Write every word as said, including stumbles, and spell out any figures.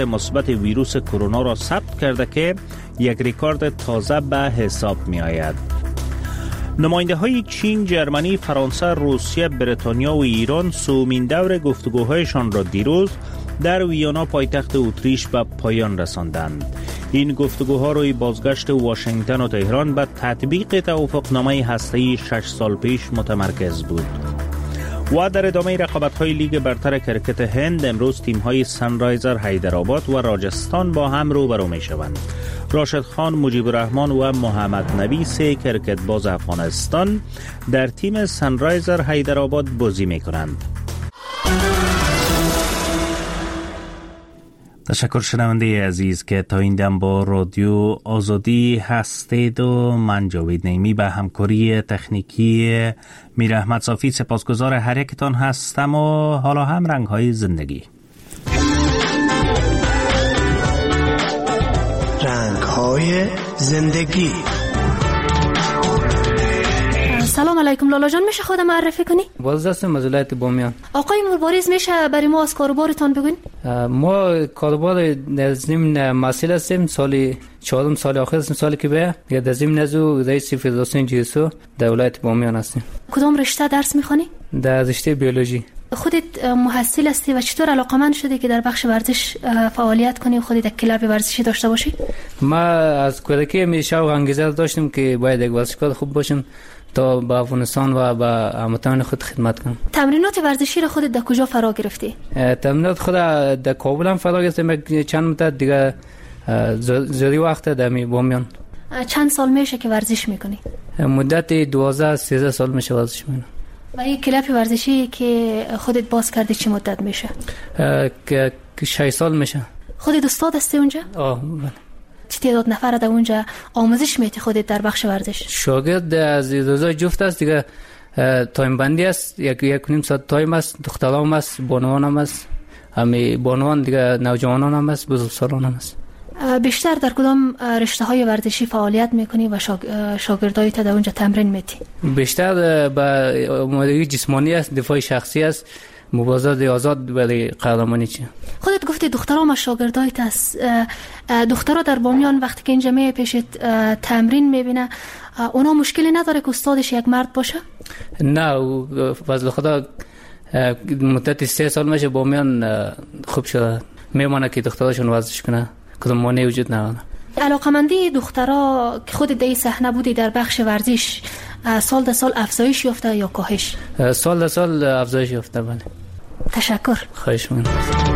مثبت ویروس کرونا را ثبت کرده که یک رکورد تازه به حساب می آید. نماینده های چین، جرمنی، فرانسه، روسیه، بریتانیا و ایران سومین دور گفتگوهایشان را دیروز در ویانا پایتخت اتریش به پایان رساندند. این گفتگوها روی بازگشت واشنگتن و تهران به تطبیق توافقنامه هسته‌ای شش سال پیش متمرکز بود. و در ادامه رقابت‌های لیگ برتر کرکت هند امروز تیم‌های سنرایزر حیدرآباد و راجستان با هم روبرو می‌شوند. راشد خان، مجیب الرحمن و محمد نبی سه کرکت باز افغانستان در تیم سنرایزر حیدرآباد بازی می‌کنند. تشکر شنونده عزیز که تا این دم با رادیو آزادی هستید و من جاوید نعیمی به همکاری تکنیکی میر احمد صافی سپاسگزار هر یکتان هستم و حالا هم رنگ‌های زندگی. رنگ‌های زندگی. سلام علیکم لالا جان، میشه خودم معرفی کنی؟ باز هستم از ولایت بامیان. آقای مبارز میشه برای ما از کاروبارتان بگین؟ ما کاروبار در ضمن محصول هستیم، سال چهارم سال آخر هستیم، سالی که به در ضمن نزو رئیس فدراسیون جیسو در ولایت بامیان هستیم. کدام رشته درس میخوانی؟ در رشته بیولوژی. خودت محصل هستی و چطور علاقمند شدی که در بخش ورزش فعالیت کنی و خودت یک کلاب ورزشی داشته باشی؟ ما از کودکی همیشه انگیزه داشتم که باید یک ورزشکار خوب باشم تا به افغانستان و به هموطنان خود خدمت کنم. تمرینات ورزشی را خودت در کجا فرا گرفتی؟ تمرینات خود در کابل هم فرا گرفتم، چند مدت دیگه زوری وقت در بامیان. چند سال میشه که ورزش میکنی؟ مدت دوازده سیزده سال میشه ورزش میکنم. و این کلاب ورزشی که خودت باز کردی چه مدت میشه؟ که شش سال میشه. خودت استاد هستی اونجا؟ آه بله. چه تعداد نفر در اونجا آموزش میدی خودت در بخش ورزش؟ شاگرد از روزای جفت است دیگه، تایم بندی است، یک یک نیم ساعت تایم است، دخترام است، بانوان هم است، همه بانوان دیگه، نوجوانان هم است، بزرگسالان هم است. بیشتر در کدام رشته های ورزشی فعالیت میکنی و شاگردای تا در اونجا تمرین میدی؟ بیشتر به آمادگی جسمانی است، دفاع شخصی است، مبارزات آزاد برای قهرمانی. چه خودت گفتی دخترام شاگردایت است، دخترها در بامیان وقتی که اینجا می پیشت تمرین میبینه اونا مشکلی نداره که استادش یک مرد باشه؟ نه، فضل خدا مدت سه سال میشه بامیان خوب شده، میمونه که دختراشون ورزش کنه، کدام مانعی وجود نداره. علاقمندی دخترها که خود در این صحنه بودی در بخش ورزش سال در سال افزایش یافته یا کاهش؟ سال در سال افزایش یافته. بله. تشکر. خواهش می‌کنم.